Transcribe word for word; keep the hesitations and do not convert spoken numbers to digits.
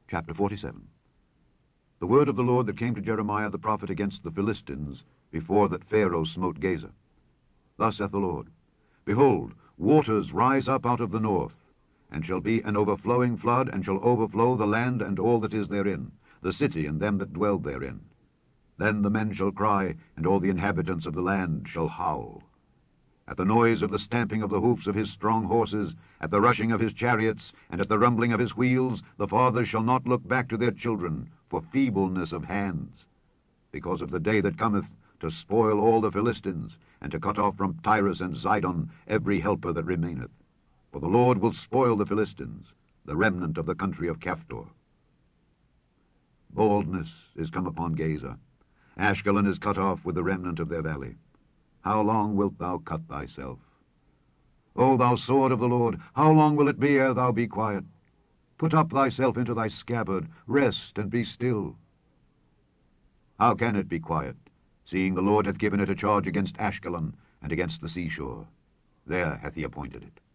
Chapter forty-seven. The word of the Lord that came to Jeremiah the prophet against the Philistines, before that Pharaoh smote Gaza. Thus saith the Lord, Behold, waters rise up out of the north, and shall be an overflowing flood, and shall overflow the land and all that is therein, the city and them that dwell therein. Then the men shall cry, and all the inhabitants of the land shall howl. At the noise of the stamping of the hoofs of his strong horses, at the rushing of his chariots, and at the rumbling of his wheels, the fathers shall not look back to their children for feebleness of hands, because of the day that cometh to spoil all the Philistines, and to cut off from Tyrus and Zidon every helper that remaineth. For the Lord will spoil the Philistines, the remnant of the country of Caphtor. Baldness is come upon Gaza. Ashkelon is cut off with the remnant of their valley. How long wilt thou cut thyself? O thou sword of the Lord, how long will it be ere thou be quiet? Put up thyself into thy scabbard, rest and be still. How can it be quiet, seeing the Lord hath given it a charge against Ashkelon and against the seashore? There hath he appointed it.